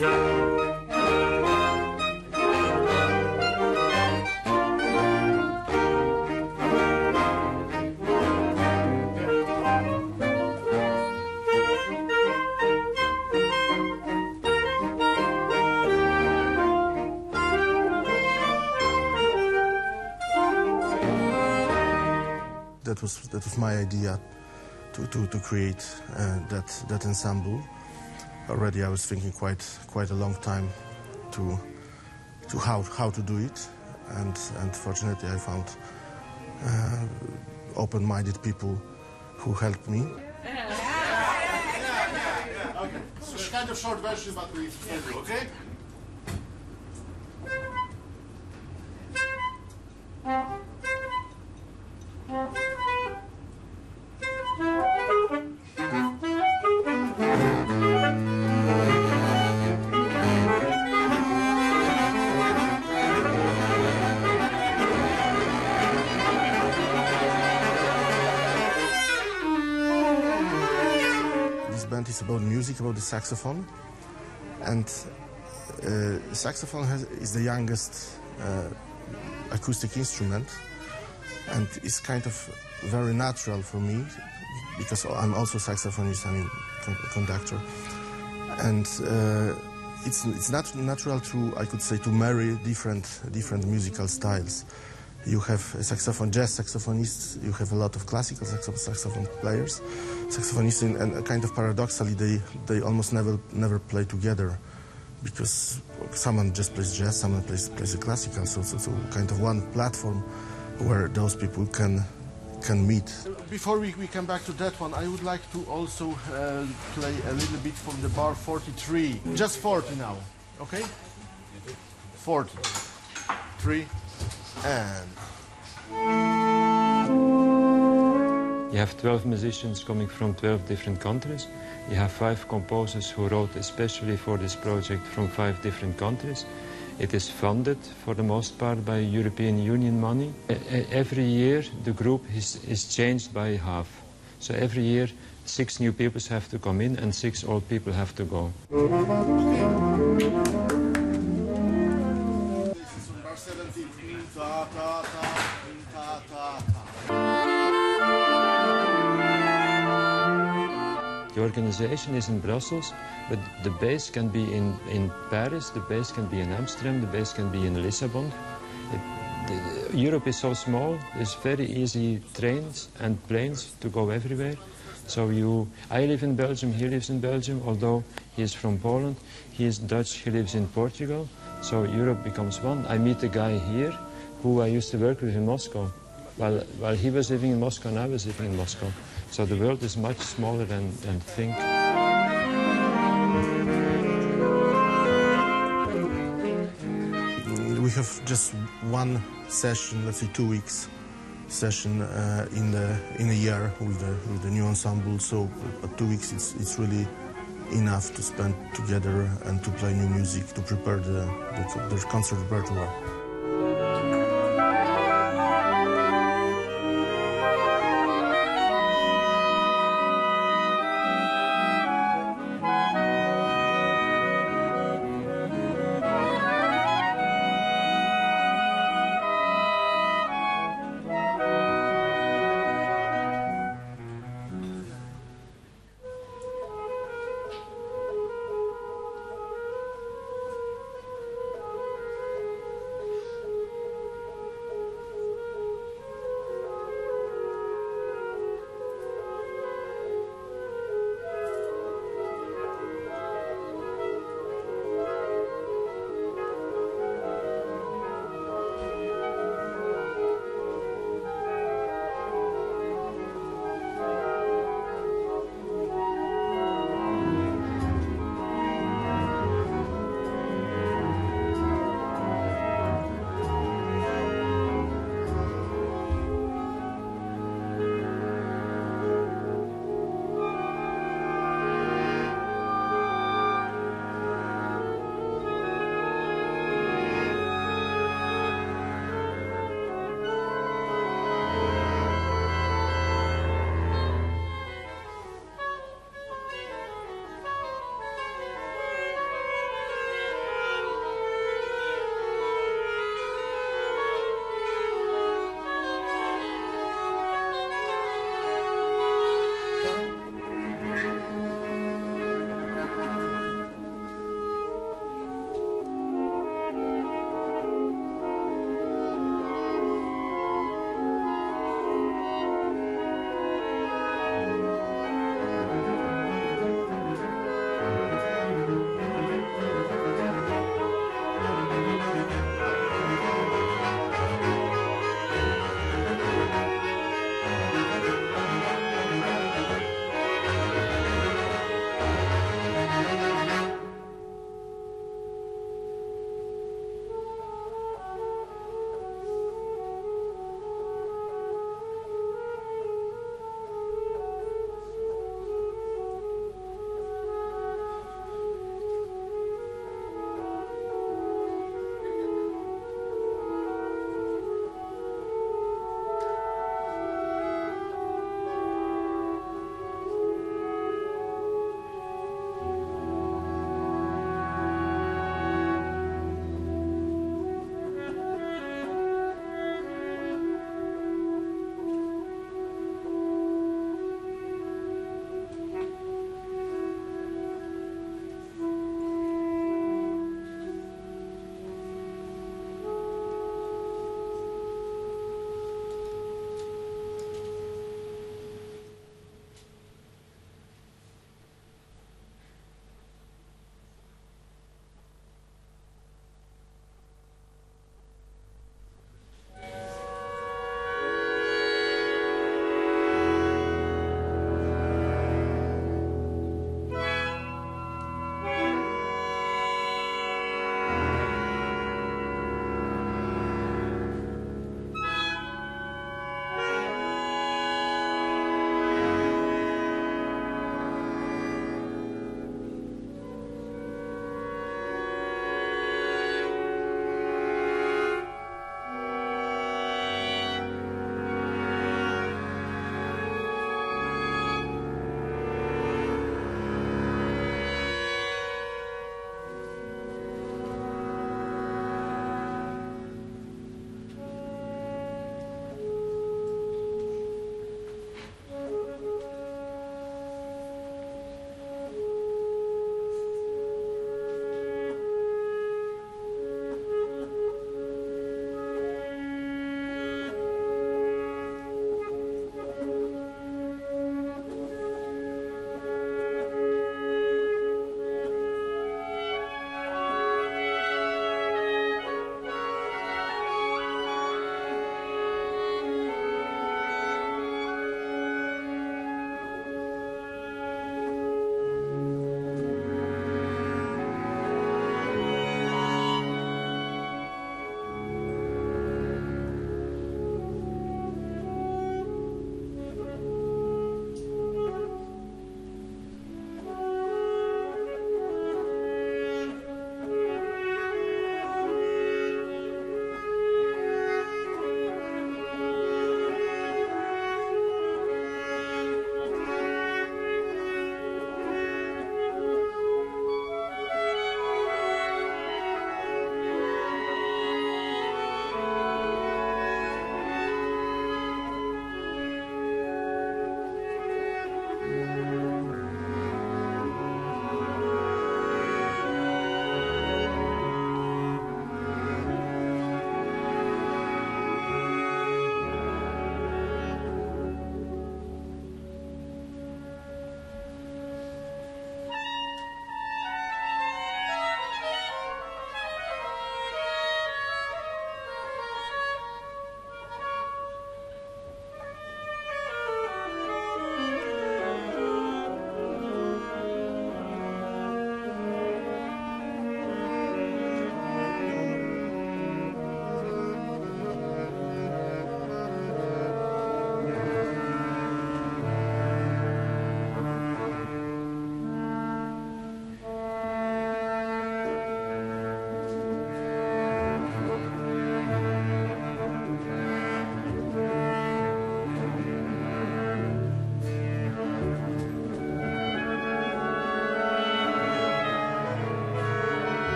That was my idea to create that ensemble. Already I was thinking quite a long time to how to do it, and fortunately I found open-minded people who helped me. Okay, so kind of short version, but we okay. It's about music, about the saxophone, and saxophone is the youngest acoustic instrument, and it's kind of very natural for me because I'm also saxophonist, I mean conductor, and it's not natural to, I could say, to marry different musical styles. You have a jazz saxophonists, you have a lot of classical saxophone players, saxophonists, and kind of paradoxically they almost never play together, because someone just plays jazz, someone plays the classical, so kind of one platform where those people can meet. Before we come back to that one, I would like to also play a little bit from the bar 43, just 40 now, okay? 40, 3. And you have 12 musicians coming from 12 different countries. You have 5 composers who wrote especially for this project from 5 different countries. It is funded for the most part by European Union money. Every year the group is changed by half. So every year 6 new people have to come in and 6 old people have to go. The organization is in Brussels, but the base can be in Paris, the base can be in Amsterdam, the base can be in Lisbon. Europe is so small, there's very easy trains and planes to go everywhere. So I live in Belgium, he lives in Belgium, although he is from Poland. He is Dutch, he lives in Portugal. So Europe becomes one. I meet a guy here who I used to work with in Moscow. While he was living in Moscow and I was living in Moscow. So the world is much smaller than think. We have just one session, let's say 2 weeks session in a year with the new ensemble. So 2 weeks it's really enough to spend together and to play new music, to prepare the concert repertoire.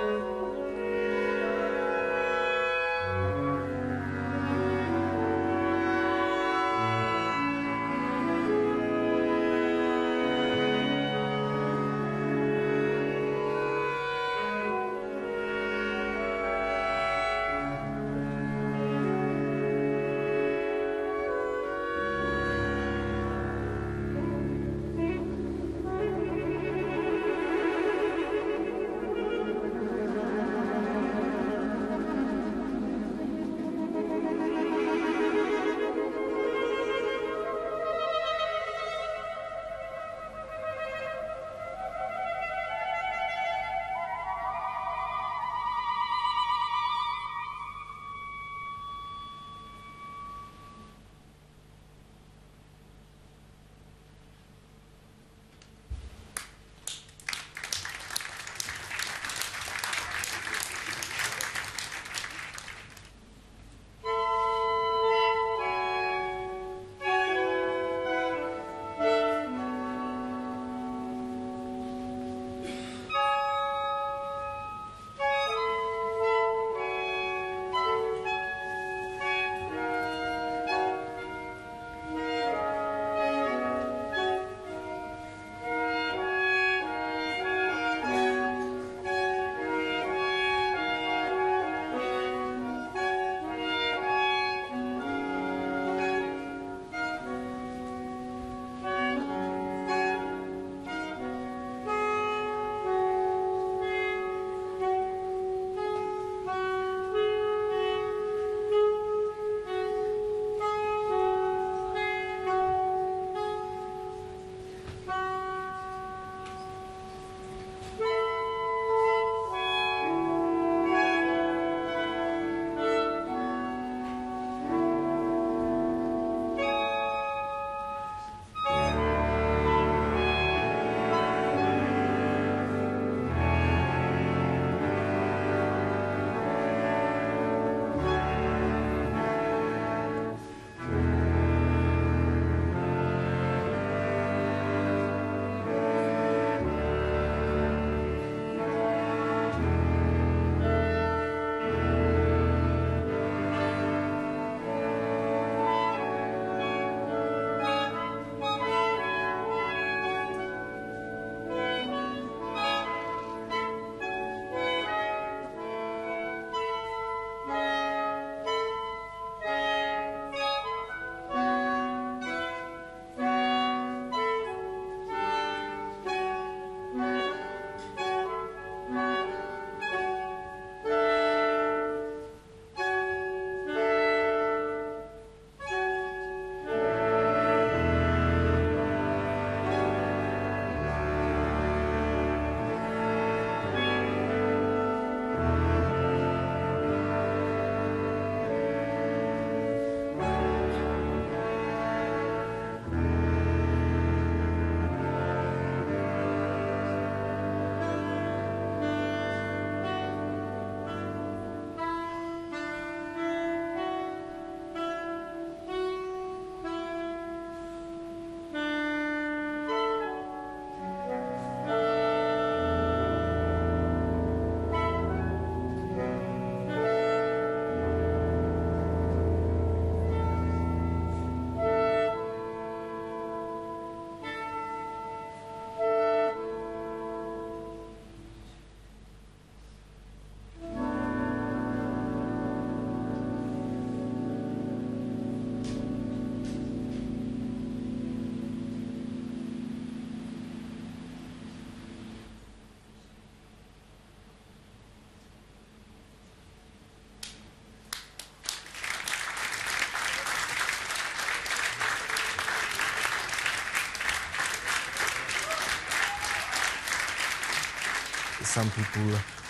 Some people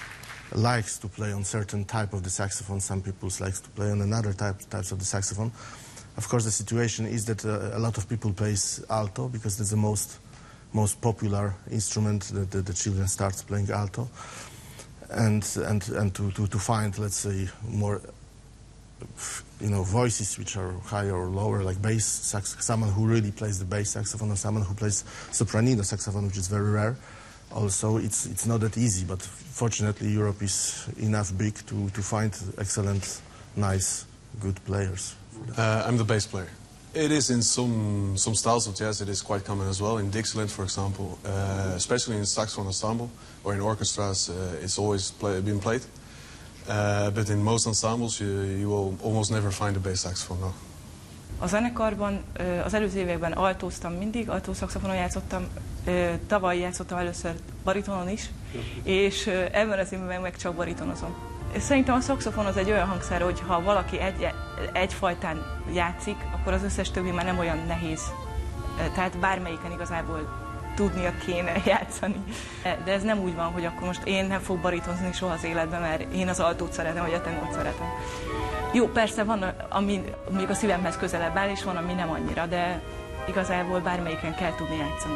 likes to play on certain type of the saxophone. Some people likes to play on another types of the saxophone. Of course, the situation is that a lot of people plays alto because it's the most popular instrument that the children starts playing alto, and to find, let's say, more voices which are higher or lower, like bass someone who really plays the bass saxophone, or someone who plays sopranino saxophone, which is very rare. Also, it's not that easy, but fortunately Europe is enough big to find excellent, nice, good players. I'm the bass player. It is in some styles of jazz, it is quite common as well. In Dixieland, for example, especially in saxophone ensemble or in orchestras, it's always been played. But in most ensembles, you will almost never find a bass saxophone, no. A zenekarban az előző években altóztam mindig, altószaxofonon játszottam, tavaly játszottam először baritonon is, és ebben az évben meg csak baritonozom. Szerintem a szaxofon az egy olyan hangszer, hogy ha valaki egyfajtán játszik, akkor az összes többi már nem olyan nehéz. Tehát bármelyiken igazából tudnia kéne játszani. De ez nem úgy van, hogy akkor most én nem fog baritozni soha az életben, mert én az altót szeretem, vagy a tenort szeretem. Jó, persze van, ami még a szívemhez közelebb áll, és van, ami nem annyira, de igazából bármelyiken kell tudni játszani.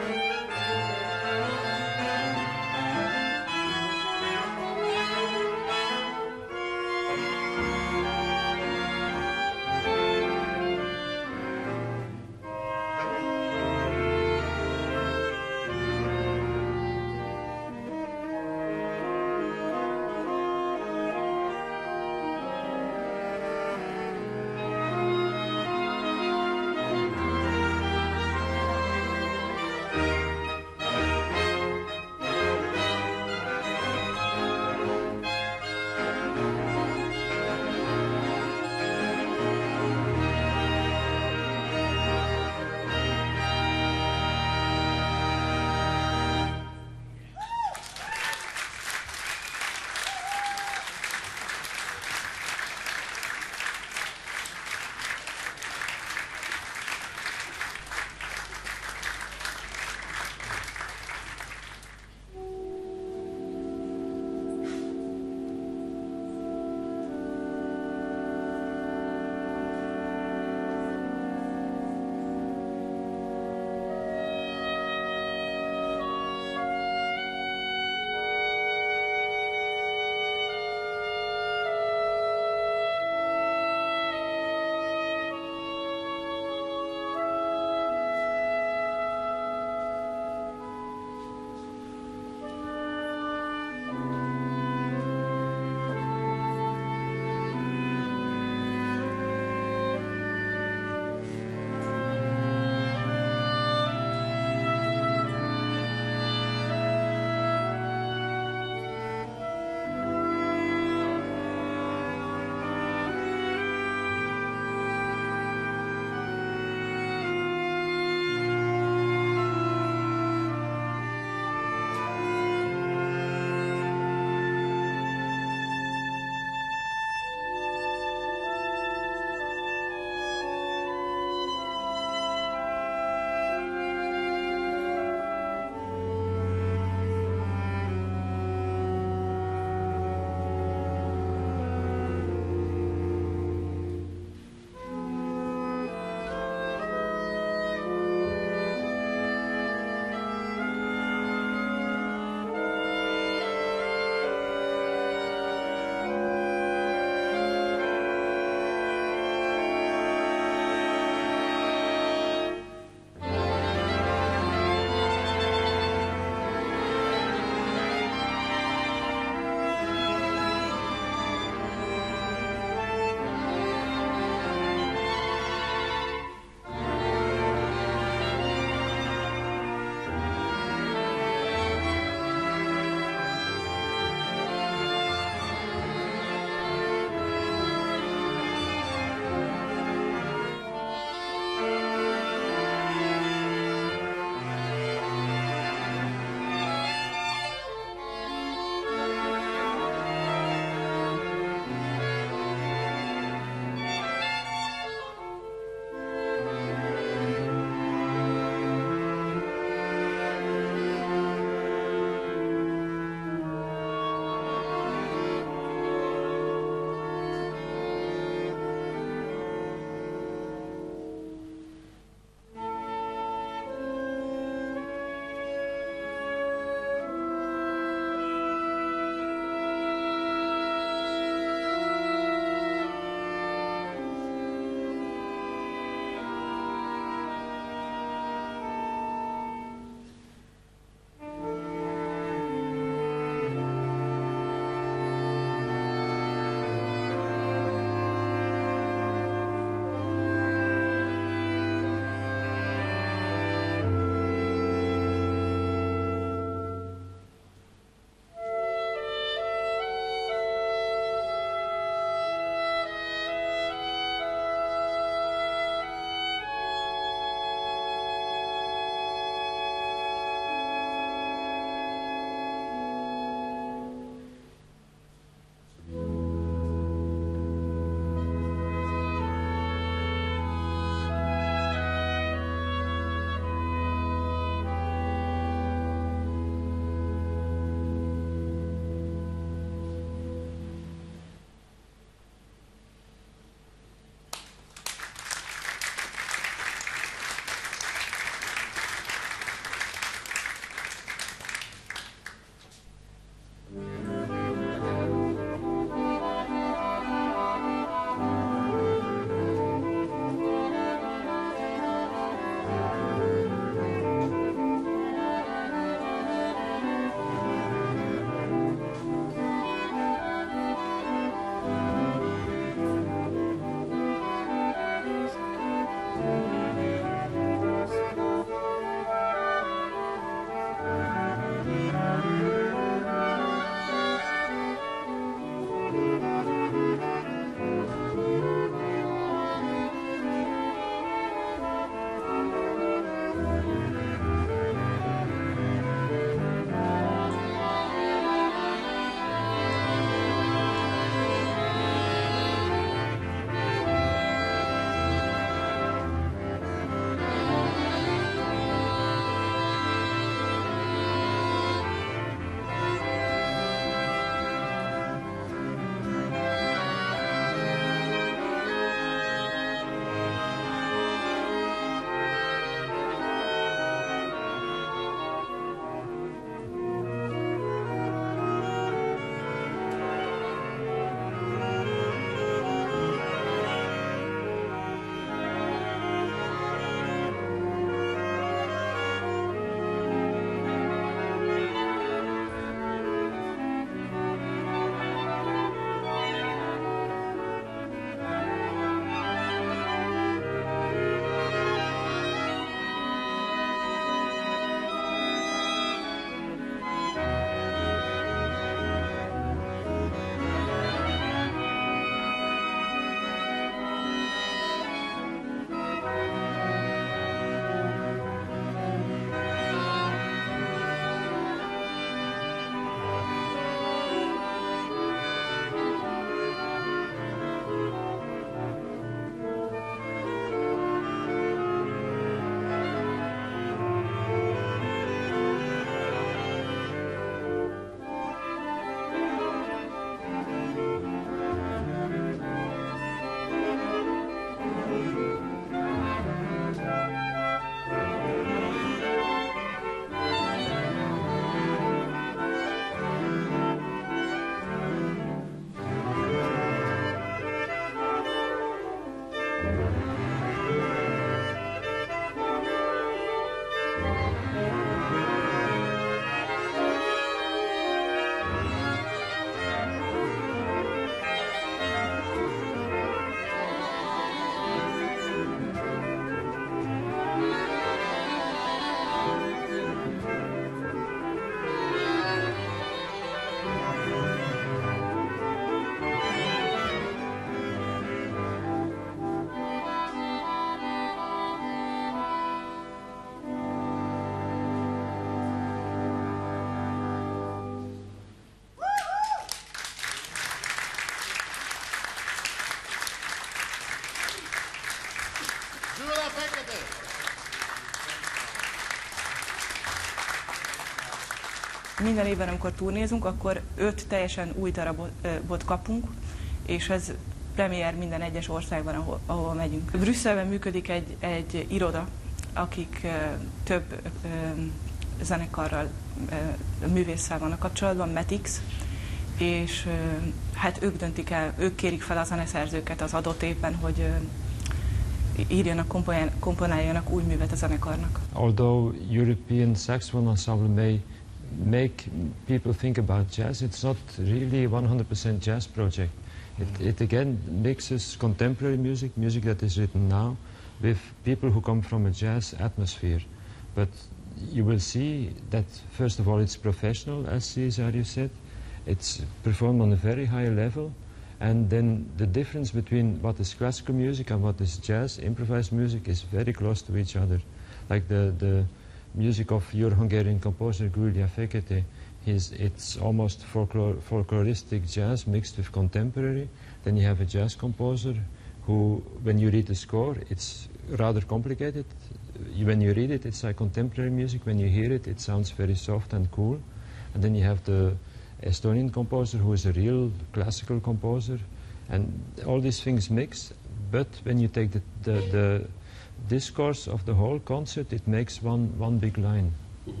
Minden évben, amikor turnézunk, akkor 5 teljesen új darabot kapunk, és ez premier minden egyes országban, ahol megyünk. Brüsszelben működik egy iroda, akik több zenekarral, művésszel vannak kapcsolatban, Metix, és hát ők döntik el, ők kérik fel a zeneszerzőket az adott évben, hogy írjanak, komponáljanak új művet a zenekarnak. Although European Saxophone Ensemble may make people think about jazz, it's not really 100% jazz project. It again mixes contemporary music, music that is written now, with people who come from a jazz atmosphere. But you will see that, first of all, it's professional, as Cesario said. It's performed on a very high level. And then the difference between what is classical music and what is jazz, improvised music, is very close to each other. Like the music of your Hungarian composer, Gyula Fekete, it's almost folkloristic jazz mixed with contemporary. Then you have a jazz composer who, when you read the score, it's rather complicated. When you read it, it's like contemporary music. When you hear it, it sounds very soft and cool. And then you have the Estonian composer who is a real classical composer. And all these things mix, but when you take the discourse of the whole concert, it makes one big line. Mm-hmm.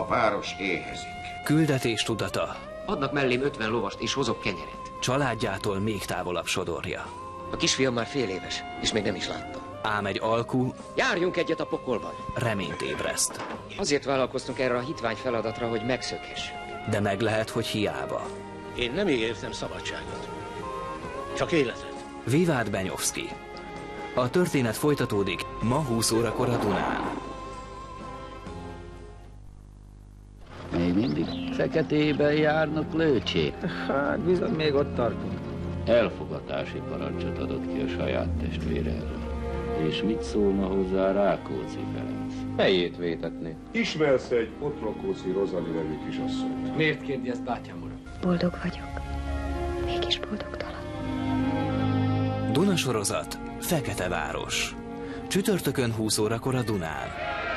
A város éhezik. Küldetés tudata. Adnak mellém 50 lovast, és hozok kenyeret. Családjától még távolabb sodorja. A kisfiam már fél éves, és még nem is látta. Ám egy alkú Járjunk egyet a pokolban. reményt ébreszt. Azért vállalkoztunk erre a hitvány feladatra, hogy megszökhessünk. De meg lehet, hogy hiába. Én nem ígértem szabadságot. Csak életet. Vivát Benyovszky. A történet folytatódik ma 20 órakor a Dunán. Még mindig feketében járnak lőcsék. Hát bizony még ott tartunk. Elfogadási parancsot adott ki a saját testvére elől. És mit szólna hozzá Rákóczi Ferenc? Fejét vétetné. Ismersz egy Otrokóczi Rozali nevű kisasszonyt? Miért kérdi ezt, bátyám uram? Boldog vagyok. Mégis boldogtalan. Duna sorozat, Feketeváros. Csütörtökön 20 órakor a Dunán.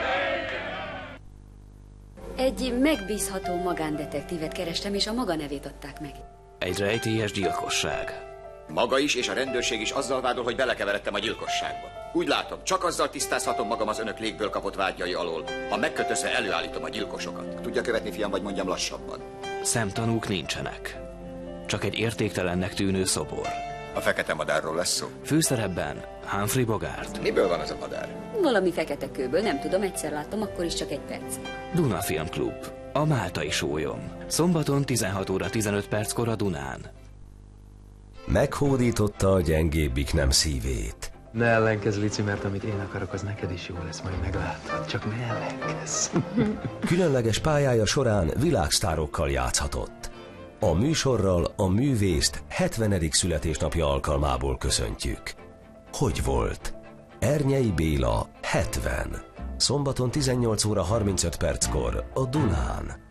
Egy megbízható magándetektívet kerestem, és a maga nevét adták meg. Egy rejtélyes gyilkosság. Maga is és a rendőrség is azzal vádol, hogy belekeveredtem a gyilkosságba. Úgy látom, csak azzal tisztázhatom magam az önök légből kapott vágyai alól, ha megkötözve előállítom a gyilkosokat. Tudja követni, fiam, vagy mondjam lassabban? Szemtanúk nincsenek. Csak egy értéktelennek tűnő szobor. A fekete madárról lesz szó. Főszerepben Humphrey Bogart. Miből van az a madár? Valami fekete kőből, nem tudom, egyszer láttam, akkor is csak egy perc. Duna Film Klub. A Máltai sólyom. Szombaton 16 óra 15 perckor a Dunán. Meghódította a gyengébbik nem szívét. Ne ellenkezz, Lici, mert amit én akarok, az neked is jó lesz, majd meglátod. Csak ne ellenkezz. Különleges pályája során világsztárokkal játszhatott. A műsorral a művészt 70. születésnapja alkalmából köszöntjük. Hogy volt? Ernyei Béla 70. Szombaton 18 óra 35 perckor a Dunán.